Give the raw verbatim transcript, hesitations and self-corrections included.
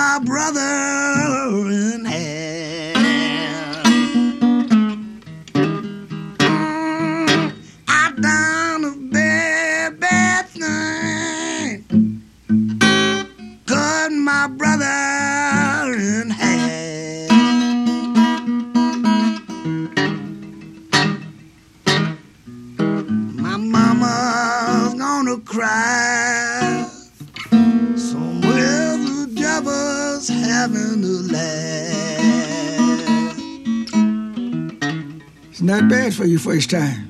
my brother in half. Mm, I done a bad, bad thing. Cut my brother in half. My mama's gonna cry. Somewhere the devil's having a laugh. It's not bad for your first time.